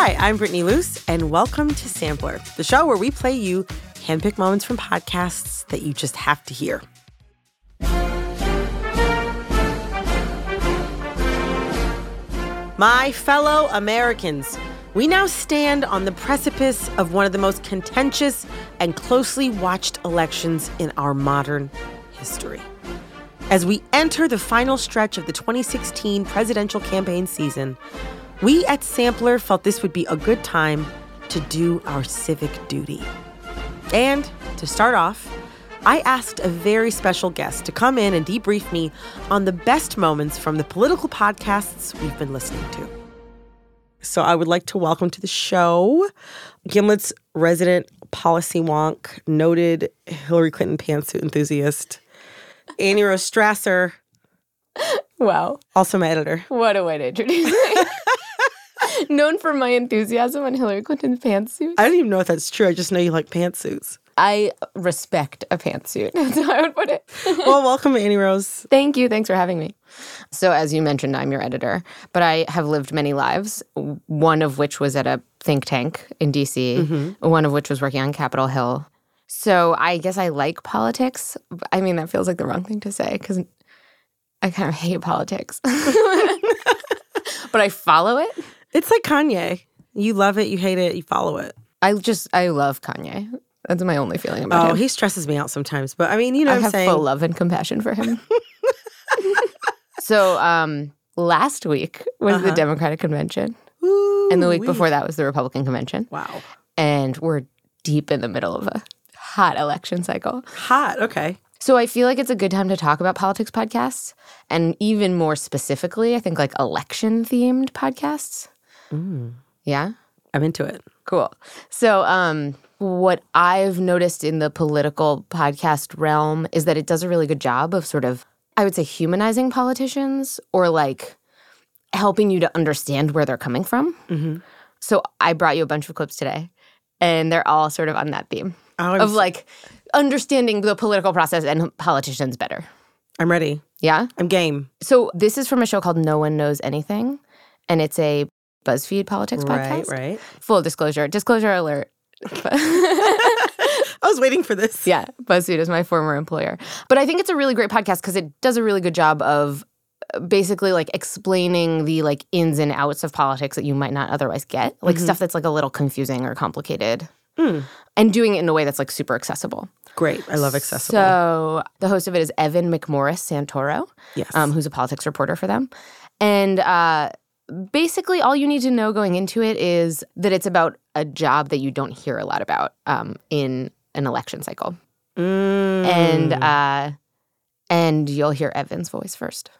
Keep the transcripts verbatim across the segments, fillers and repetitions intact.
Hi, I'm Brittany Luce, and welcome to Sampler, the show where we play you handpicked moments from podcasts that you just have to hear. My fellow Americans, we now stand on the precipice of one of the most contentious and closely watched elections in our modern history. As we enter the final stretch of the twenty sixteen presidential campaign season, we at Sampler felt this would be a good time to do our civic duty. And to start off, I asked a very special guest to come in and debrief me on the best moments from the political podcasts we've been listening to. So I would like to welcome to the show Gimlet's resident policy wonk, noted Hillary Clinton pantsuit enthusiast, Annie Rose Strasser. Wow. Also my editor. What a way to introduce me. Known for my enthusiasm on Hillary Clinton's pantsuit. I don't even know if that's true. I just know you like pantsuits. I respect a pantsuit. That's how I would put it. Well, welcome, Annie Rose. Thank you. Thanks for having me. So as you mentioned, I'm your editor, but I have lived many lives, one of which was at a think tank in D C, mm-hmm. one of which was working on Capitol Hill. So I guess I like politics. I mean, that feels like the wrong thing to say because I kind of hate politics. But I follow it. It's like Kanye. You love it, you hate it, you follow it. I just, I love Kanye. That's my only feeling about oh, him. Oh, he stresses me out sometimes. But I mean, you know I what I'm saying? I have full love and compassion for him. So um, last week was uh-huh. the Democratic Convention. Ooh, and the week wee. before that was the Republican Convention. Wow. And we're deep in the middle of a hot election cycle. Hot, okay. So I feel like it's a good time to talk about politics podcasts. And even more specifically, I think like election-themed podcasts. Mm. Yeah? I'm into it. Cool. So um, what I've noticed in the political podcast realm is that it does a really good job of sort of, I would say, humanizing politicians or like helping you to understand where they're coming from. Mm-hmm. So I brought you a bunch of clips today, and they're all sort of on that theme oh, of like understanding the political process and politicians better. I'm ready. Yeah? I'm game. So this is from a show called No One Knows Anything, and it's a BuzzFeed politics right, podcast. Right, right. Full disclosure. Disclosure alert. I was waiting for this. Yeah, BuzzFeed is my former employer. But I think it's a really great podcast because it does a really good job of basically like explaining the like ins and outs of politics that you might not otherwise get. Like mm-hmm. stuff that's like a little confusing or complicated. Mm. And doing it in a way that's like super accessible. Great. I love accessible. So the host of it is Evan McMorris Santoro, yes. um, who's a politics reporter for them. And uh, basically all you need to know going into it is that it's about a job that you don't hear a lot about um, in an election cycle. Mm. And uh, and you'll hear Evan's voice first.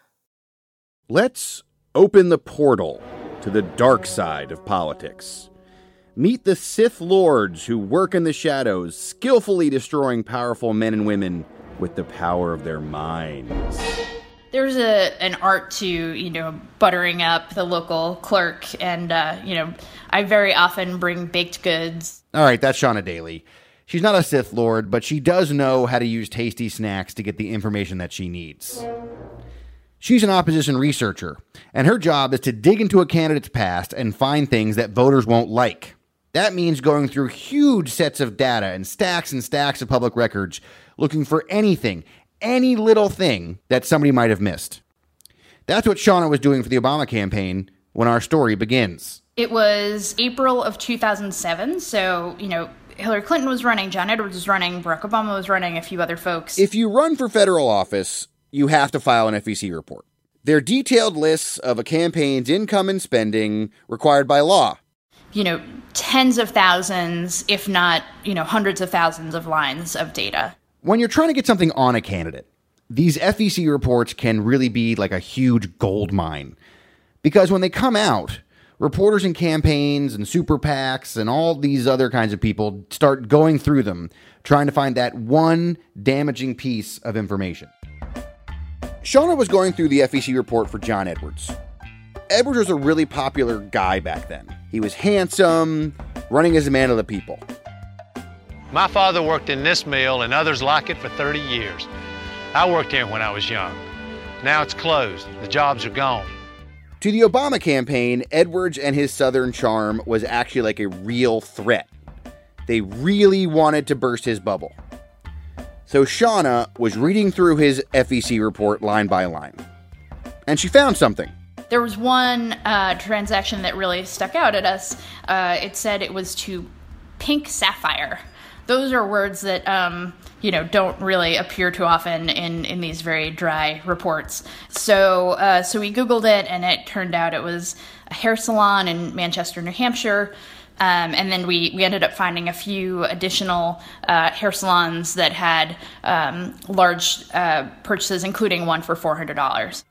Let's open the portal to the dark side of politics. Meet the Sith Lords who work in the shadows, skillfully destroying powerful men and women with the power of their minds. There's a an art to, you know, buttering up the local clerk, and, uh, you know, I very often bring baked goods. All right, that's Shauna Daly. She's not a Sith Lord, but she does know how to use tasty snacks to get the information that she needs. She's an opposition researcher, and her job is to dig into a candidate's past and find things that voters won't like. That means going through huge sets of data and stacks and stacks of public records, looking for anything, any little thing that somebody might have missed. That's what Shauna was doing for the Obama campaign when our story begins. It was April of two thousand seven, so, you know, Hillary Clinton was running, John Edwards was running, Barack Obama was running, a few other folks. If you run for federal office, you have to file an F E C report. They're detailed lists of a campaign's income and spending required by law. You know, tens of thousands, if not, you know, hundreds of thousands of lines of data. When you're trying to get something on a candidate, these F E C reports can really be like a huge gold mine. Because when they come out, reporters and campaigns and super PACs and all these other kinds of people start going through them, trying to find that one damaging piece of information. Shauna was going through the F E C report for John Edwards. Edwards was a really popular guy back then. He was handsome, running as a man of the people. My father worked in this mill and others like it for thirty years. I worked here when I was young. Now it's closed. The jobs are gone. To the Obama campaign, Edwards and his Southern charm was actually like a real threat. They really wanted to burst his bubble. So Shauna was reading through his F E C report line by line. And she found something. There was one uh, transaction that really stuck out at us. Uh, it said it was to Pink Sapphire. Those are words that, um, you know, don't really appear too often in, in these very dry reports. So uh, so we Googled it, and it turned out it was a hair salon in Manchester, New Hampshire. Um, and then we, we ended up finding a few additional uh, hair salons that had um, large uh, purchases, including one for four hundred dollars.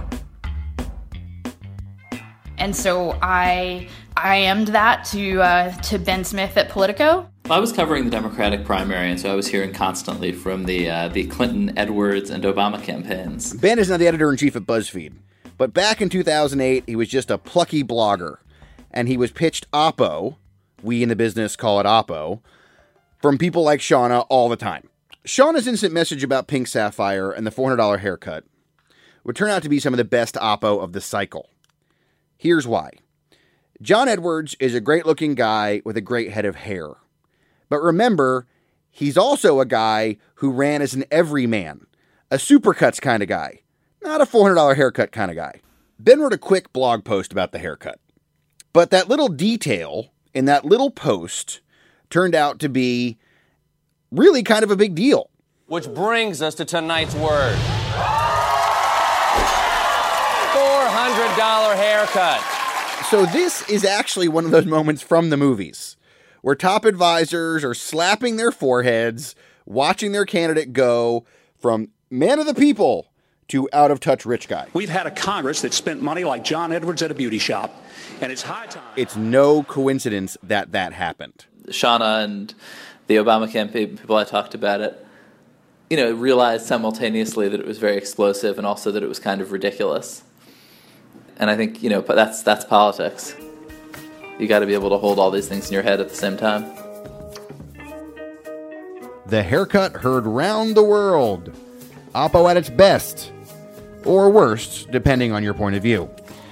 And so I I I M'd that to uh, to Ben Smith at Politico. I was covering the Democratic primary, and so I was hearing constantly from the uh, the Clinton, Edwards, and Obama campaigns. Ben is now the editor-in-chief at BuzzFeed. But back in two thousand eight, he was just a plucky blogger. And he was pitched Oppo, we in the business call it Oppo, from people like Shauna all the time. Shauna's instant message about Pink Sapphire and the four hundred dollars haircut would turn out to be some of the best Oppo of the cycle. Here's why. John Edwards is a great-looking guy with a great head of hair. But remember, he's also a guy who ran as an everyman, a supercuts kind of guy, not a four hundred dollars haircut kind of guy. Ben wrote a quick blog post about the haircut. But that little detail in that little post turned out to be really kind of a big deal. Which brings us to tonight's word. four hundred dollars haircut. So this is actually one of those moments from the movies where top advisors are slapping their foreheads, watching their candidate go from man of the people to out-of-touch rich guy. We've had a Congress that spent money like John Edwards at a beauty shop, and it's high time. It's no coincidence that that happened. Shauna and the Obama campaign people I talked about it, you know, realized simultaneously that it was very explosive and also that it was kind of ridiculous. And I think, you know, but that's that's politics. You got to be able to hold all these things in your head at the same time. The haircut heard round the world. Oppo at its best. Or worst, depending on your point of view.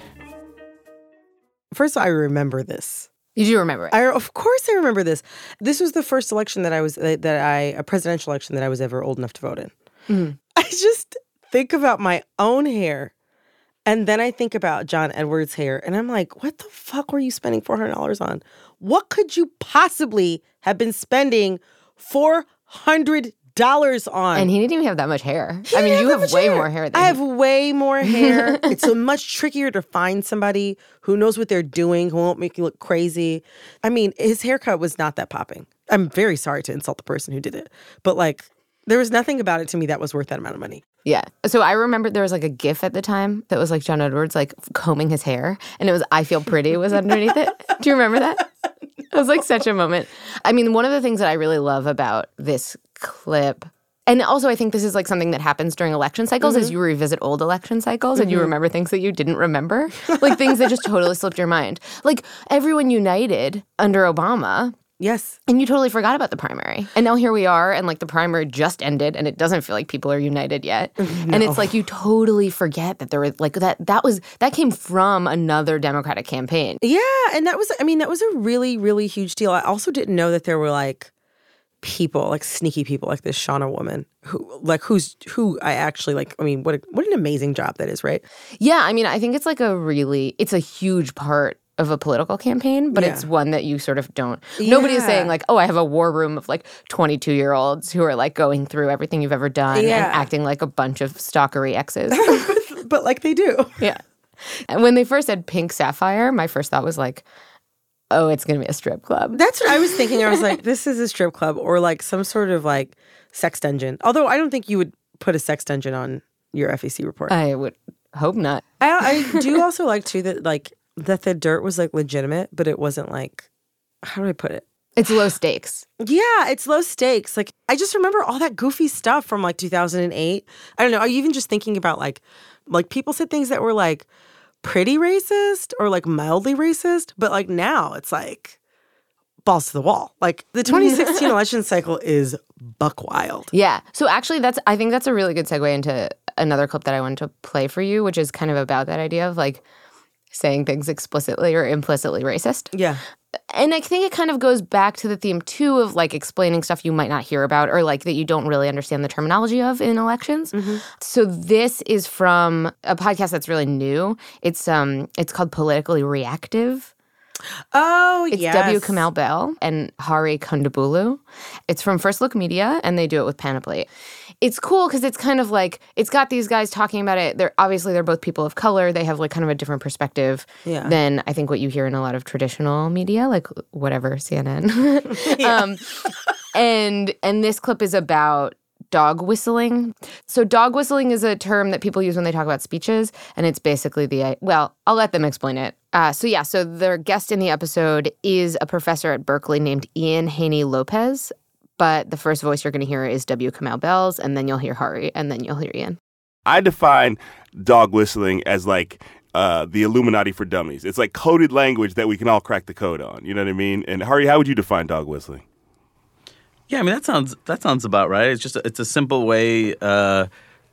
First, I remember this. You do remember it? I, of course I remember this. This was the first election that I was, that I, a presidential election that I was ever old enough to vote in. Mm-hmm. I just think about my own hair. And then I think about John Edwards' hair, and I'm like, what the fuck were you spending four hundred dollars on? What could you possibly have been spending four hundred dollars on? And he didn't even have that much hair. I mean, you have way hair. more hair than I he. have way more hair. It's so much trickier to find somebody who knows what they're doing, who won't make you look crazy. I mean, his haircut was not that popping. I'm very sorry to insult the person who did it. But, like, there was nothing about it to me that was worth that amount of money. Yeah. So I remember there was like a GIF at the time that was like John Edwards like combing his hair, and it was "I Feel Pretty" was underneath it. Do you remember that? It was like such a moment. I mean, one of the things that I really love about this clip, and also I think this is like something that happens during election cycles, mm-hmm. is you revisit old election cycles mm-hmm. and you remember things that you didn't remember, like things that just totally slipped your mind. Like everyone united under Obama. Yes. And you totally forgot about the primary. And now here we are, and like the primary just ended, and it doesn't feel like people are united yet. No. And it's like you totally forget that there was like that that was that came from another Democratic campaign. Yeah, and that was I mean, that was a really, really huge deal. I also didn't know that there were like people, like sneaky people like this Shauna woman who like who's who I actually like I mean, what a, what an amazing job that is, right? Yeah, I mean, I think it's like a really it's a huge part of a political campaign, but yeah. it's one that you sort of don't. Yeah. Nobody is saying like, oh, I have a war room of like twenty-two-year-olds who are like going through everything you've ever done yeah. and acting like a bunch of stalkery exes. But like they do. Yeah. And when they first said Pink Sapphire, my first thought was like, oh, it's going to be a strip club. That's what I was thinking. I was like, this is a strip club or like some sort of like sex dungeon. Although I don't think you would put a sex dungeon on your F E C report. I would hope not. I, I do also like too that like that the dirt was like legitimate, but it wasn't like, how do I put it? It's low stakes. Yeah, it's low stakes. Like, I just remember all that goofy stuff from like two thousand eight. I don't know. Are you even just thinking about like, like people said things that were like pretty racist or like mildly racist, but like now it's like balls to the wall. Like the twenty sixteen election cycle is buck wild. Yeah. So actually that's, I think that's a really good segue into another clip that I wanted to play for you, which is kind of about that idea of like, saying things explicitly or implicitly racist. Yeah. And I think it kind of goes back to the theme, too, of, like, explaining stuff you might not hear about or, like, that you don't really understand the terminology of in elections. Mm-hmm. So this is from a podcast that's really new. It's um, it's called Politically Reactive. Oh, it's yes. W. Kamau Bell and Hari Kondabolu. It's from First Look Media, and they do it with Panoply. It's cool because it's kind of like, it's got these guys talking about it. They're obviously, they're both people of color. They have like kind of a different perspective yeah. than I think what you hear in a lot of traditional media, like whatever, C N N. yeah. um, and and this clip is about dog whistling. So dog whistling is a term that people use when they talk about speeches, and it's basically the, well, I'll let them explain it. Uh, so yeah, so their guest in the episode is a professor at Berkeley named Ian Haney Lopez, but the first voice you're going to hear is W. Kamau Bell's, and then you'll hear Hari, and then you'll hear Ian. I define dog whistling as like uh, the Illuminati for dummies. It's like coded language that we can all crack the code on. You know what I mean? And Hari, how would you define dog whistling? Yeah, I mean that sounds that sounds about right. It's just a, it's a simple way uh,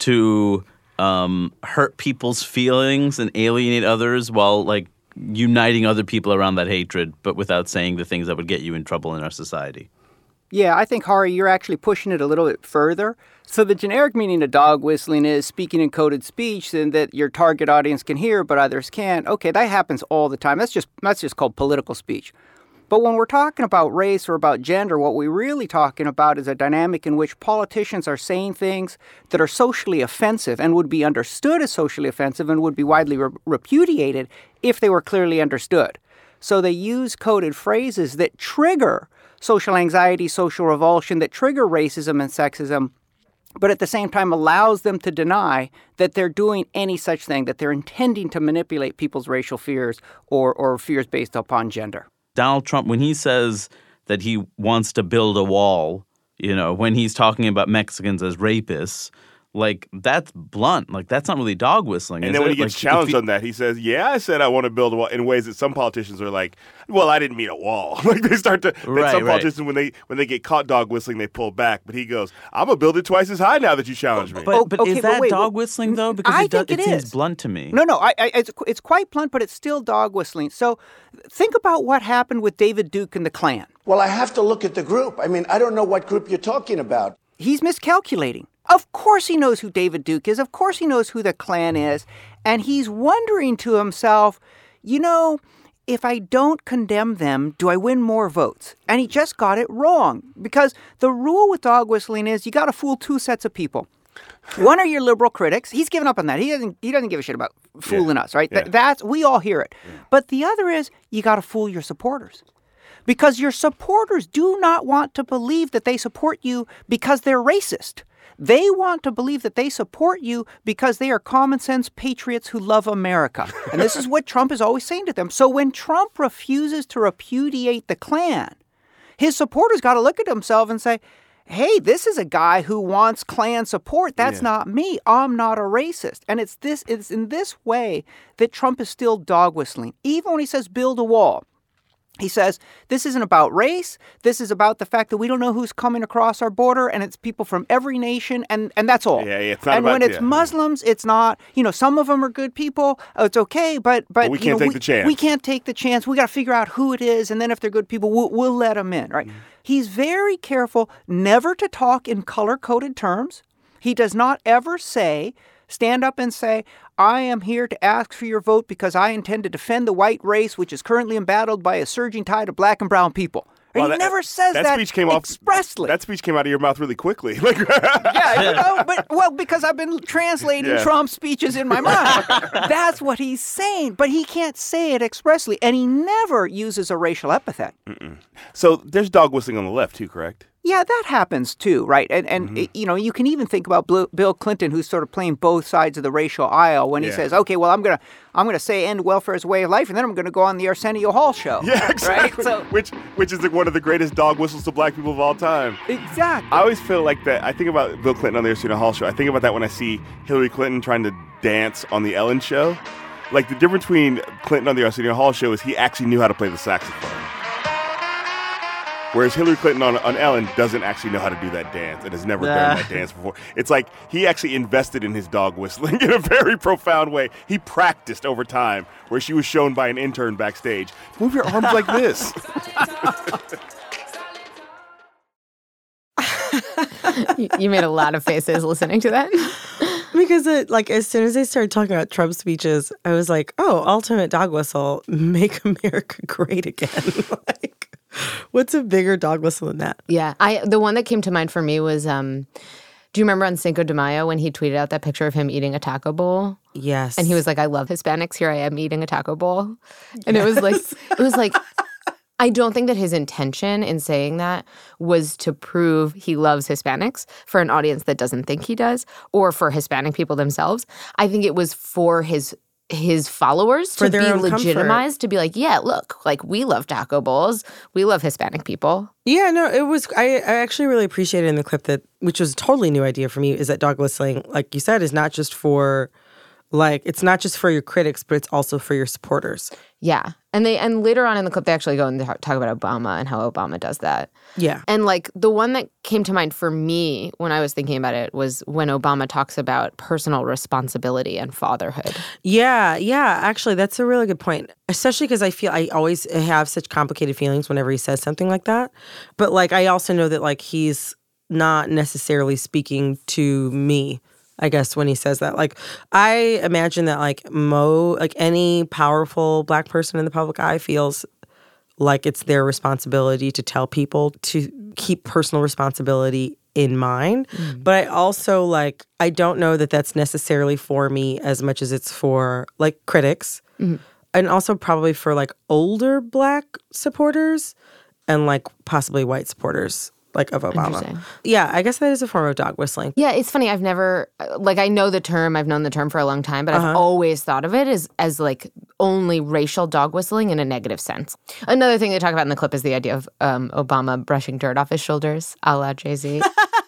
to um, hurt people's feelings and alienate others while like uniting other people around that hatred, but without saying the things that would get you in trouble in our society. Yeah, I think, Hari, you're actually pushing it a little bit further. So the generic meaning of dog whistling is speaking in coded speech and that your target audience can hear but others can't. Okay, that happens all the time. That's just that's just called political speech. But when we're talking about race or about gender, what we're really talking about is a dynamic in which politicians are saying things that are socially offensive and would be understood as socially offensive and would be widely re- repudiated if they were clearly understood. So they use coded phrases that trigger social anxiety, social revulsion, that trigger racism and sexism, but at the same time allows them to deny that they're doing any such thing, that they're intending to manipulate people's racial fears or, or fears based upon gender. Donald Trump, when he says that he wants to build a wall, you know, when he's talking about Mexicans as rapists, like, that's blunt. Like, that's not really dog whistling, And is then when it? he gets like, challenged he, on that, he says, yeah, I said I want to build a wall, in ways that some politicians are like, well, I didn't mean a wall. Like, they start to, right, some right. politicians, when they when they get caught dog whistling, they pull back. But he goes, I'm going to build it twice as high now that you challenged me. But, but okay, is that but wait, dog whistling, though? Because I it, do, think it it seems is. blunt to me. No, no, I, I, it's, it's quite blunt, but it's still dog whistling. So think about what happened with David Duke and the Klan. Well, I have to look at the group. I mean, I don't know what group you're talking about. He's miscalculating. Of course he knows who David Duke is. Of course he knows who the Klan is. And he's wondering to himself, you know, if I don't condemn them, do I win more votes? And he just got it wrong. Because the rule with dog whistling is you got to fool two sets of people. One are your liberal critics. He's given up on that. He doesn't he doesn't give a shit about fooling yeah. us, right? Yeah. Th- that's we all hear it. Yeah. But the other is you got to fool your supporters. Because your supporters do not want to believe that they support you because they're racist. They want to believe that they support you because they are common sense patriots who love America. And this is what Trump is always saying to them. So when Trump refuses to repudiate the Klan, his supporters got to look at themselves and say, hey, this is a guy who wants Klan support. That's yeah. not me. I'm not a racist. And it's this it's in this way that Trump is still dog whistling. Even when he says build a wall. He says, this isn't about race. This is about the fact that we don't know who's coming across our border, and it's people from every nation, and, and that's all. Yeah, yeah, it's not and about, when it's yeah. Muslims, it's not, you know, some of them are good people. Oh, it's okay, but, but, but we you can't know, take we, the chance. We can't take the chance. We got to figure out who it is, and then if they're good people, we'll, we'll let them in, right? Mm-hmm. He's very careful never to talk in color-coded terms. He does not ever say, stand up and say, I am here to ask for your vote because I intend to defend the white race, which is currently embattled by a surging tide of black and brown people. Well, he that, never says that, that speech came expressly. Off, that speech came out of your mouth really quickly. yeah, you know, but well, because I've been translating yeah. Trump's speeches in my mind. That's what he's saying, but he can't say it expressly, and he never uses a racial epithet. Mm-mm. So there's dog whistling on the left too, correct? Yeah, that happens too, right? And, and mm-hmm. you know, you can even think about Bill Clinton, who's sort of playing both sides of the racial aisle when he yeah. says, okay, well, I'm going to I'm gonna say end welfare as a way of life, and then I'm going to go on the Arsenio Hall show. Yeah, exactly. Right? So, which, which is the, one of the greatest dog whistles to black people of all time. Exactly. I always feel like that. I think about Bill Clinton on the Arsenio Hall show. I think about that when I see Hillary Clinton trying to dance on the Ellen show. Like, the difference between Clinton on the Arsenio Hall show is he actually knew how to play the saxophone. Whereas Hillary Clinton on, on Ellen doesn't actually know how to do that dance and has never Nah. done that dance before. It's like he actually invested in his dog whistling in a very profound way. He practiced over time, where she was shown by an intern backstage. Move your arms like this. you, you made a lot of faces listening to that. Because it, like, as soon as they started talking about Trump speeches, I was like, oh, ultimate dog whistle, make America great again. Like, what's a bigger dog whistle than that? Yeah. I the one that came to mind for me was, um, do you remember on Cinco de Mayo when he tweeted out that picture of him eating a taco bowl? Yes. And he was like, I love Hispanics. Here I am eating a taco bowl. And it was like, it was like, I don't think that his intention in saying that was to prove he loves Hispanics for an audience that doesn't think he does, or for Hispanic people themselves. I think it was for his his followers For to their be own legitimized, to be like, yeah, look, like we love taco bowls. We love Hispanic people. Yeah, no, it was, I, I actually really appreciated in the clip that, which was a totally new idea for me, is that dog whistling, like you said, is not just for, like, it's not just for your critics, but it's also for your supporters. Yeah. And they and later on in the clip, they actually go and talk about Obama and how Obama does that. Yeah. And like the one that came to mind for me when I was thinking about it was when Obama talks about personal responsibility and fatherhood. Yeah, yeah. Actually, that's a really good point. Especially because I feel I always have such complicated feelings whenever he says something like that. But like, I also know that like he's not necessarily speaking to me, I guess, when he says that. Like, I imagine that, like, Mo, like, any powerful Black person in the public eye feels like it's their responsibility to tell people to keep personal responsibility in mind. Mm. But I also, like, I don't know that that's necessarily for me as much as it's for, like, critics. Mm-hmm. And also probably for, like, older Black supporters and, like, possibly white supporters. Like, of Obama. Yeah, I guess that is a form of dog whistling. Yeah, it's funny. I've never, like, I know the term. I've known the term for a long time, but uh-huh. I've always thought of it as, as, like, only racial dog whistling in a negative sense. Another thing they talk about in the clip is the idea of um, Obama brushing dirt off his shoulders, a la Jay-Z.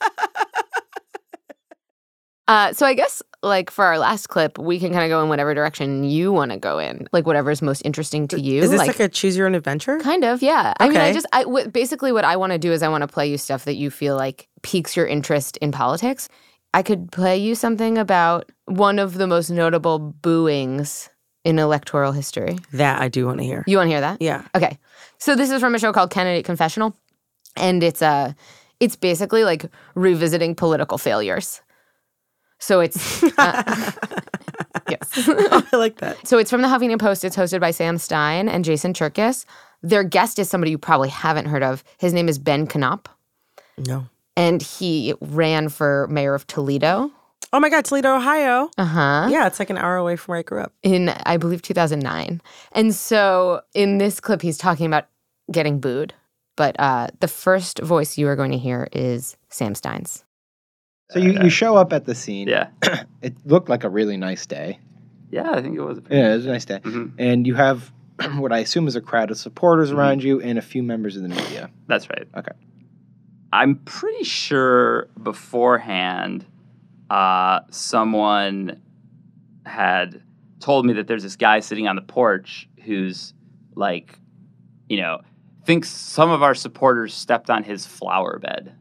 uh, so I guess, like, for our last clip, we can kind of go in whatever direction you want to go in. Like, whatever is most interesting to you. Is this like, like a choose your own adventure? Kind of, yeah. Okay. I mean, I just, I, w- basically what I want to do is I want to play you stuff that you feel like piques your interest in politics. I could play you something about one of the most notable booings in electoral history. That I do want to hear. You want to hear that? Yeah. Okay. So this is from a show called Candidate Confessional. And it's, uh, it's basically like revisiting political failures. So it's, uh, yes. Oh, I like that. So it's from the Huffington Post. It's hosted by Sam Stein and Jason Cherkis. Their guest is somebody you probably haven't heard of. His name is Ben Knopp. No. And he ran for mayor of Toledo. Oh my God, Toledo, Ohio. Uh-huh. Yeah, it's like an hour away from where I grew up. In, I believe, two thousand nine. And so in this clip, he's talking about getting booed. But uh, the first voice you are going to hear is Sam Stein's. So you, you show up at the scene. Yeah. It looked like a really nice day. Yeah, I think it was a pretty Yeah, it was a nice day. Mm-hmm. And you have what I assume is a crowd of supporters mm-hmm. around you and a few members of the media. That's right. Okay. I'm pretty sure beforehand uh, someone had told me that there's this guy sitting on the porch who's like, you know, thinks some of our supporters stepped on his flower bed.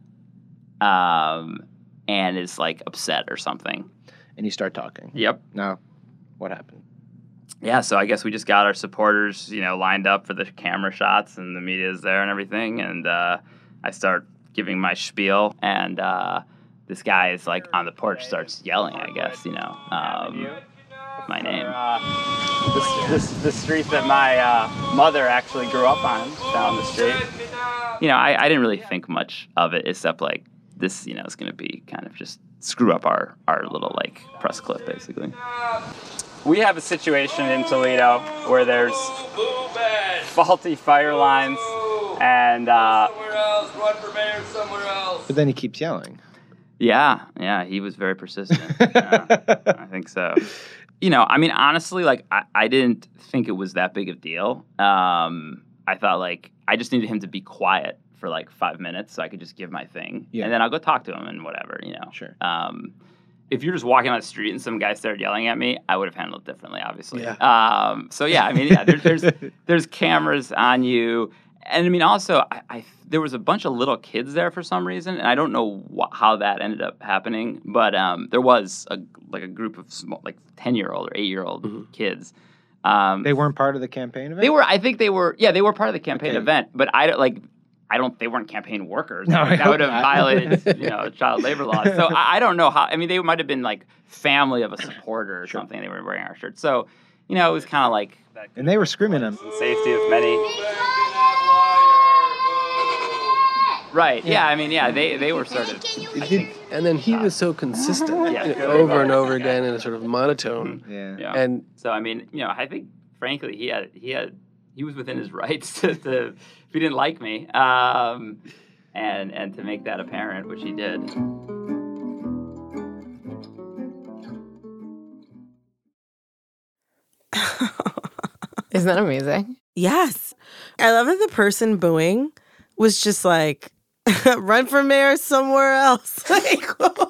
Um... and is, like, upset or something. And you start talking. Yep. Now, what happened? Yeah, so I guess we just got our supporters, you know, lined up for the camera shots, and the media's there and everything, and uh, I start giving my spiel, and uh, this guy is, like, on the porch, starts yelling, I guess, you know, um, my name. Uh, this, this the street that my uh, mother actually grew up on, down the street. You know, I, I didn't really think much of it, except, like, this, you know, is going to be kind of just screw up our, our little, like, press clip, basically. We have a situation in Toledo where there's faulty fire lines and... Uh, somewhere else, run for mayor somewhere else. But then he keeps yelling. Yeah, yeah, he was very persistent. Yeah, I think so. You know, I mean, honestly, like, I, I didn't think it was that big of a deal. Um, I thought, like, I just needed him to be quiet for like five minutes so I could just give my thing. Yeah. And then I'll go talk to him and whatever, you know. Sure. Um, if you're just walking on the street and some guy started yelling at me, I would have handled it differently, obviously. Yeah. Um, so yeah, I mean, yeah, there's, there's, there's cameras on you And I mean, also, I, I there was a bunch of little kids there for some reason, and I don't know wh- how that ended up happening, but um, there was a like a group of small, like ten year old or eight year old mm-hmm. kids. Um, they weren't part of the campaign event. They were. I think they were. Yeah, they were part of the campaign okay. event, but I don't like. I don't. They weren't campaign workers. No, like, that would have violated, you know, child labor laws. So I, I don't know how. I mean, they might have been like family of a supporter or sure. something. They were wearing our shirts. So, you know, it was kind of like. And they were screaming them. Safety of many. Right. Yeah. I mean, yeah. They they were sort of. I think, and then he was so consistent, yeah, you know, over and over again in a sort of monotone. Yeah. yeah. And so I mean, you know, I think frankly he had he had he was within his rights to, to if he didn't like me, um, and and to make that apparent, which he did. Isn't that amazing? Yes. I love that the person booing was just like, run for mayor somewhere else. Like,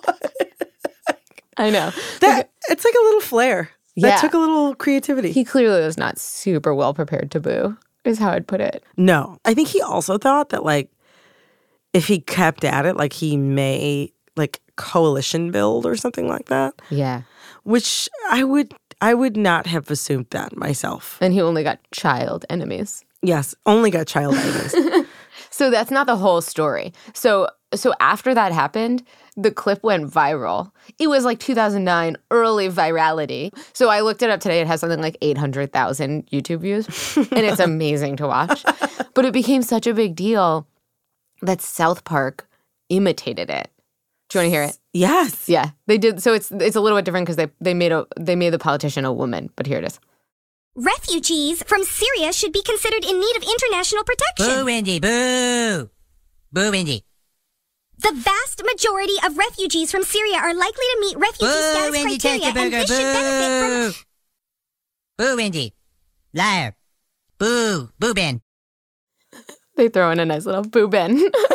I know. That, it's like a little flair. That Yeah. took a little creativity. He clearly was not super well prepared to boo, is how I'd put it. No. I think he also thought that, like, if he kept at it, like, he may, like, coalition build or something like that. Yeah. Which I would I would not have assumed that myself. And he only got child enemies. Yes, only got child enemies. So that's not the whole story. So so after that happened, the clip went viral. It was like two thousand nine, early virality. So I looked it up today. It has something like eight hundred thousand YouTube views. And it's amazing to watch. But it became such a big deal that South Park imitated it. Do you want to hear it? Yes. Yeah, they did. So it's it's a little bit different because they they made a they made the politician a woman. But here it is. Refugees from Syria should be considered in need of international protection. Boo, Wendy, boo. Boo, Wendy. The vast majority of refugees from Syria are likely to meet refugee Boo, status Wendy, criteria, take the and burger, this should benefit from... Boo, Wendy. Liar. Boo. Boo, Ben. They throw in a nice little boo Ben,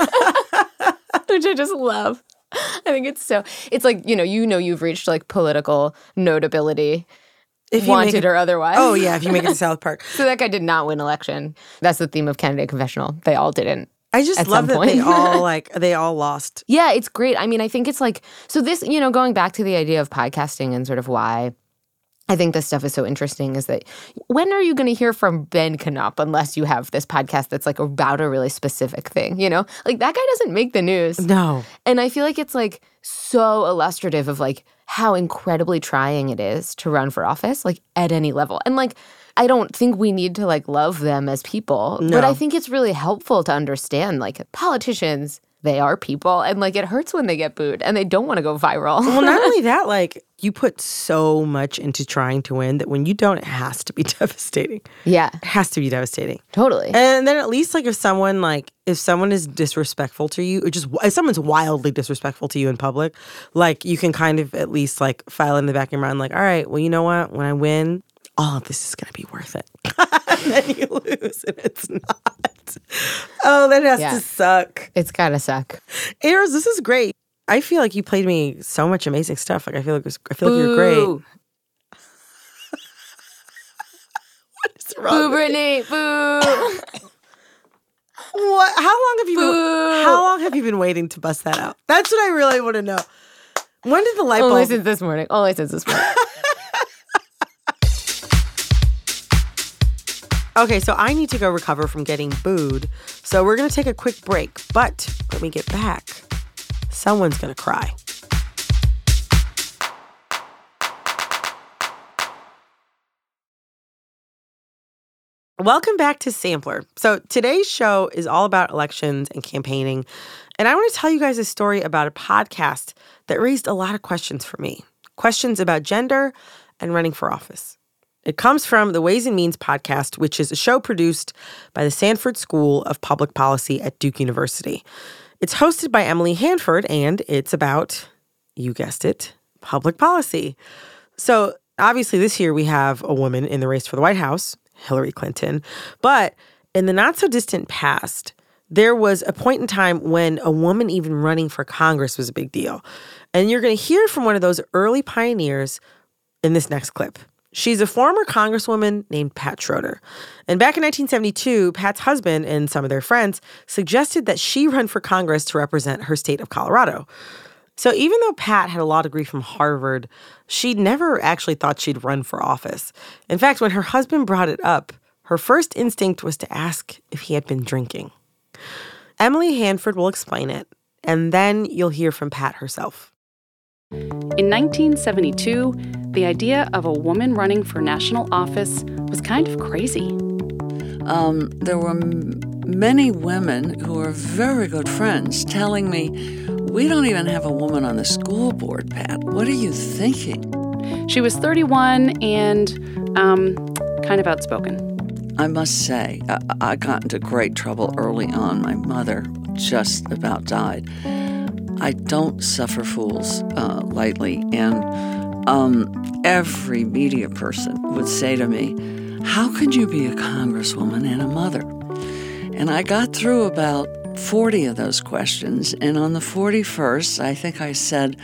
which I just love. I think it's so, it's like, you know, you know you've reached like political notability, if wanted it, or otherwise. Oh, yeah, if you make it to South Park. So that guy did not win election. That's the theme of Candidate Confessional. They all didn't. I just at love some that point. they all, like, they all lost. Yeah, it's great. I mean, I think it's like, so this, you know, going back to the idea of podcasting and sort of why I think this stuff is so interesting is that when are you going to hear from Ben Knopp unless you have this podcast that's like about a really specific thing, you know? Like that guy doesn't make the news. No. And I feel like it's like so illustrative of like how incredibly trying it is to run for office, like at any level. And like, I don't think we need to like love them as people, No. but I think it's really helpful to understand like politicians, they are people, and like it hurts when they get booed and they don't want to go viral. Well, not only that, like you put so much into trying to win that when you don't, it has to be devastating. Yeah. It has to be devastating. Totally. And then at least like if someone like, if someone is disrespectful to you, or just if someone's wildly disrespectful to you in public, like you can kind of at least like file in the back of your mind, like, all right, well, you know what? When I win, all of this is going to be worth it. And then you lose and it's not. Oh, that has Yeah. to suck. It's gotta suck. Eros, this is great. I feel like you played me so much amazing stuff. Like I feel like it was, I feel like you're great. Boo. What is wrong? Boo, with Brittany. Boo. What? How long have you been? Boo. How long have you been waiting to bust that out? That's what I really want to know. When did the light bulb? Only since this morning. Only since this morning. Okay, so I need to go recover from getting booed. So we're going to take a quick break. But when we get back, someone's going to cry. Welcome back to Sampler. So today's show is all about elections and campaigning. And I want to tell you guys a story about a podcast that raised a lot of questions for me. Questions about gender and running for office. It comes from the Ways and Means podcast, which is a show produced by the Sanford School of Public Policy at Duke University. It's hosted by Emily Hanford, and it's about, you guessed it, public policy. So obviously this year we have a woman in the race for the White House, Hillary Clinton. But in the not-so-distant past, there was a point in time when a woman even running for Congress was a big deal. And you're going to hear from one of those early pioneers in this next clip. She's a former congresswoman named Pat Schroeder. And back in nineteen seventy-two, Pat's husband and some of their friends suggested that she run for Congress to represent her state of Colorado. So even though Pat had a law degree from Harvard, she never actually thought she'd run for office. In fact, when her husband brought it up, her first instinct was to ask if he had been drinking. Emily Hanford will explain it, and then you'll hear from Pat herself. In nineteen seventy-two, the idea of a woman running for national office was kind of crazy. Um, there were m- many women who were very good friends telling me, we don't even have a woman on the school board, Pat. What are you thinking? She was thirty-one and um, kind of outspoken. I must say, I, I got into great trouble early on. My mother just about died. I don't suffer fools uh, lightly, and um, every media person would say to me, how could you be a congresswoman and a mother? And I got through about forty of those questions, and on the forty-first, I think I said,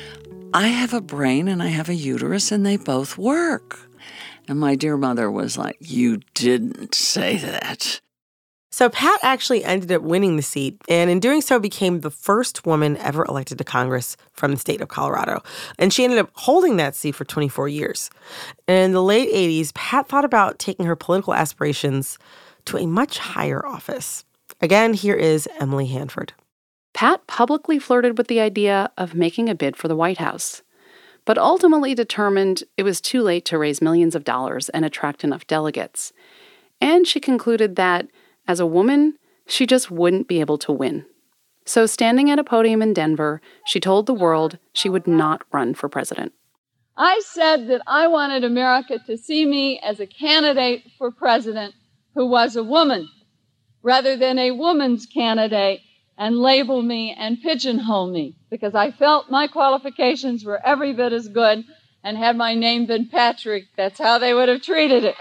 I have a brain and I have a uterus, and they both work. And my dear mother was like, you didn't say that. So Pat actually ended up winning the seat, and in doing so became the first woman ever elected to Congress from the state of Colorado. And she ended up holding that seat for twenty-four years. And in the late eighties, Pat thought about taking her political aspirations to a much higher office. Again, here is Emily Hanford. Pat publicly flirted with the idea of making a bid for the White House, but ultimately determined it was too late to raise millions of dollars and attract enough delegates. And she concluded that as a woman, she just wouldn't be able to win. So standing at a podium in Denver, she told the world she would not run for president. I said that I wanted America to see me as a candidate for president who was a woman, rather than a woman's candidate and label me and pigeonhole me, because I felt my qualifications were every bit as good, and had my name been Patrick, that's how they would have treated it.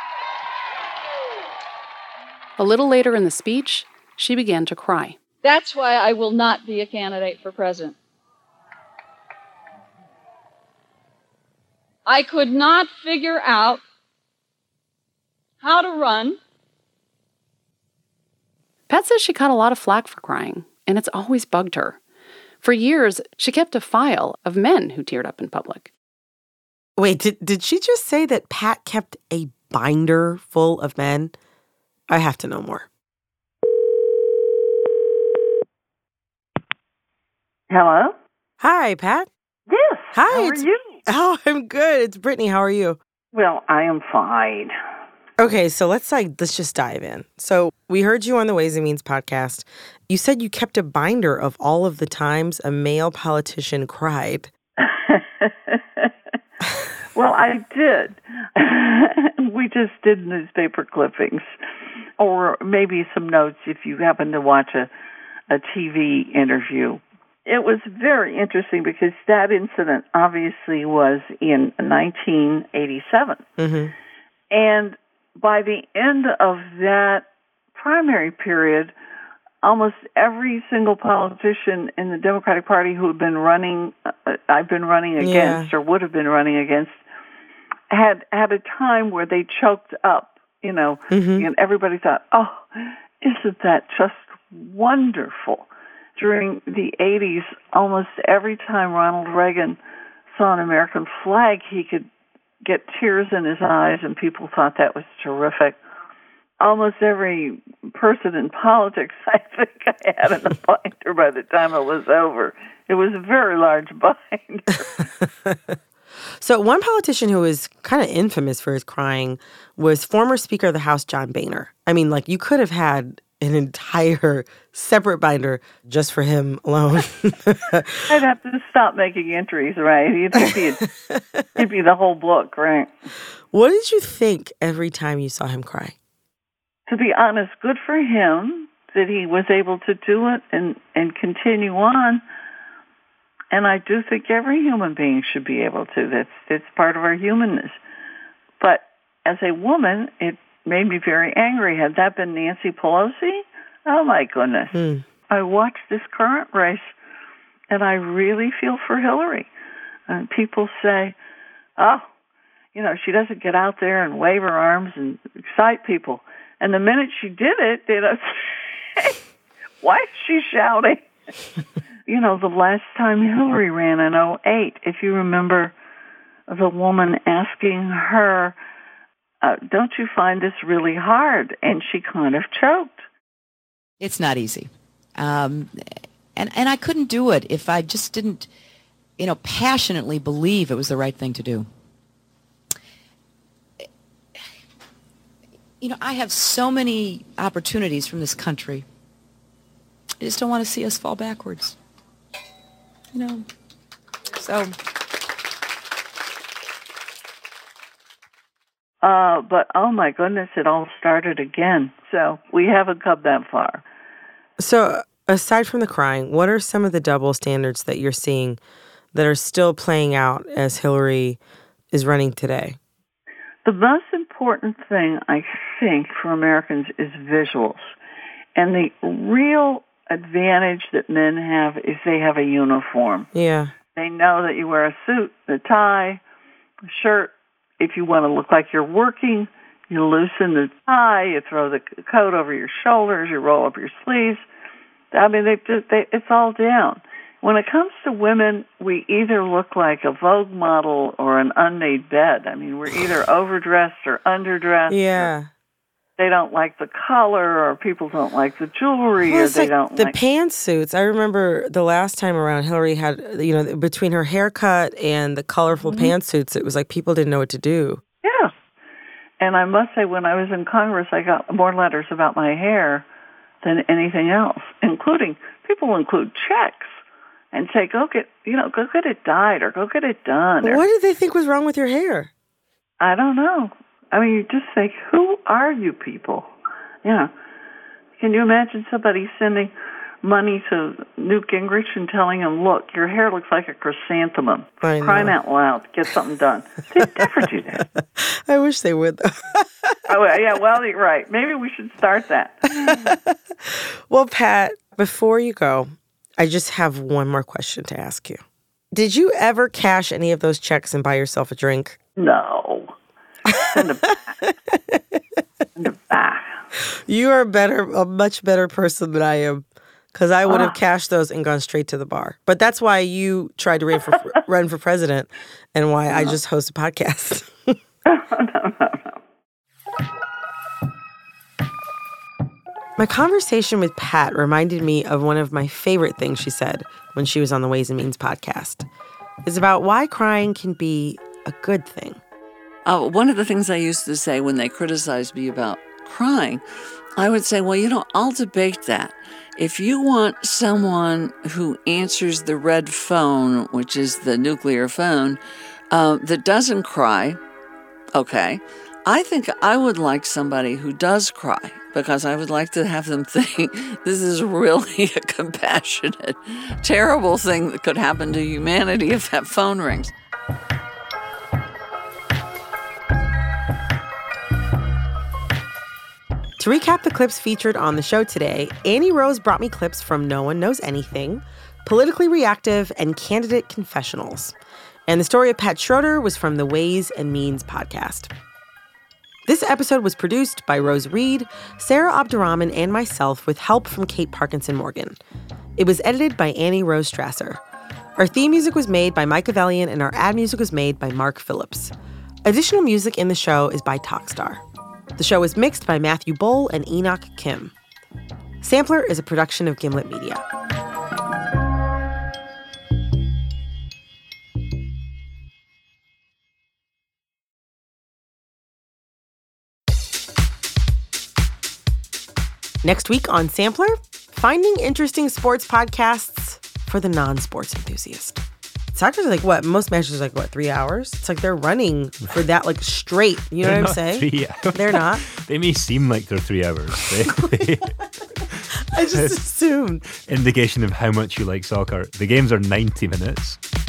A little later in the speech, she began to cry. That's why I will not be a candidate for president. I could not figure out how to run. Pat says she caught a lot of flack for crying, and it's always bugged her. For years, she kept a file of men who teared up in public. Wait, did, did she just say that Pat kept a binder full of men? I have to know more. Hello? Hi, Pat. Yes. Hi. How are it's, you? Oh, I'm good. It's Brittany. How are you? Well, I am fine. Okay, so let's like let's just dive in. So we heard you on the Ways and Means podcast. You said you kept a binder of all of the times a male politician cried. Well, I did. We just did newspaper clippings, or maybe some notes if you happen to watch a, a T V interview. It was very interesting because that incident obviously was in nineteen eighty-seven. Mm-hmm. And by the end of that primary period, almost every single politician in the Democratic Party who had been running, uh, I've been running against, yeah. or would have been running against, had had a time where they choked up, you know, mm-hmm. and everybody thought, oh, isn't that just wonderful? During the eighties, almost every time Ronald Reagan saw an American flag, he could get tears in his eyes, and people thought that was terrific. Almost every person in politics, I think I had in a binder by the time it was over. It was a very large binder. So one politician who was kind of infamous for his crying was former Speaker of the House, John Boehner. I mean, like, you could have had an entire separate binder just for him alone. I'd have to stop making entries, right? It'd be, it'd be the whole book, right? What did you think every time you saw him cry? To be honest, good for him that he was able to do it and, and continue on. And I do think every human being should be able to. That's, that's part of our humanness. But as a woman, it made me very angry. Had that been Nancy Pelosi? Oh, my goodness. Hmm. I watched this current race, and I really feel for Hillary. And people say, oh, you know, she doesn't get out there and wave her arms and excite people. And the minute she did it, you know, why is she shouting? You know, the last time Hillary ran in oh eight, if you remember the woman asking her, uh, don't you find this really hard? And she kind of choked. It's not easy. Um, and, and I couldn't do it if I just didn't, you know, passionately believe it was the right thing to do. You know, I have so many opportunities from this country. I just don't want to see us fall backwards. You know, so... Uh, but, oh, my goodness, it all started again. So we haven't come that far. So aside from the crying, what are some of the double standards that you're seeing that are still playing out as Hillary is running today? The most important thing, I think, for Americans is visuals. And the real advantage that men have is they have a uniform. Yeah. They know that you wear a suit, a tie, a shirt. If you want to look like you're working, you loosen the tie, you throw the coat over your shoulders, you roll up your sleeves. I mean, they just, they, it's all down. When it comes to women, we either look like a Vogue model or an unmade bed. I mean, we're either overdressed or underdressed. Yeah. Or they don't like the color, or people don't like the jewelry, Well, or it's they like don't the like... pantsuits. I remember the last time around, Hillary had, you know, between her haircut and the colorful Mm-hmm. pantsuits, it was like people didn't know what to do. Yeah. And I must say, when I was in Congress, I got more letters about my hair than anything else, including people include checks and say, go get, you know, go get it dyed or go get it done. Or, What did they think was wrong with your hair? I don't know. I mean, you just think, who are you people? You know, can you imagine somebody sending money to Newt Gingrich and telling him, look, your hair looks like a chrysanthemum. I know. Crying out loud, get something done. They'd never do that. I wish they would, though. Oh, yeah, well, you're right. Maybe we should start that. Well, Pat, before you go, I just have one more question to ask you. Did you ever cash any of those checks and buy yourself a drink? No. Send it back. Send it back. You are better, a much better person than I am, because I would have Ah. cashed those and gone straight to the bar. But that's why you tried to run for run for president, and why I just host a podcast. My conversation with Pat reminded me of one of my favorite things she said when she was on the Ways and Means podcast. It's about why crying can be a good thing. Uh, one of the things I used to say when they criticized me about crying, I would say, well, you know, I'll debate that. If you want someone who answers the red phone, which is the nuclear phone, uh, that doesn't cry, okay, I think I would like somebody who does cry, because I would like to have them think this is really a compassionate, terrible thing that could happen to humanity if that phone rings. To recap the clips featured on the show today, Annie Rose brought me clips from No One Knows Anything, Politically Reactive, and Candidate Confessionals. And the story of Pat Schroeder was from the Ways and Means podcast. This episode was produced by Rose Reed, Sarah Abdurrahman, and myself with help from Kate Parkinson Morgan. It was edited by Annie Rose Strasser. Our theme music was made by Micah Valiant, and our ad music was made by Mark Phillips. Additional music in the show is by Talkstar. The show is mixed by Matthew Bowl and Enoch Kim. Sampler is a production of Gimlet Media. Next week on Sampler, finding interesting sports podcasts for the non-sports enthusiast. Soccer's like what? Most matches are like what, three hours? It's like they're running for that like straight. You know They're what I'm not saying? Three hours. They're not. They may seem like they're three hours. They, they, I just assumed. Indication of how much you like soccer. The games are ninety minutes.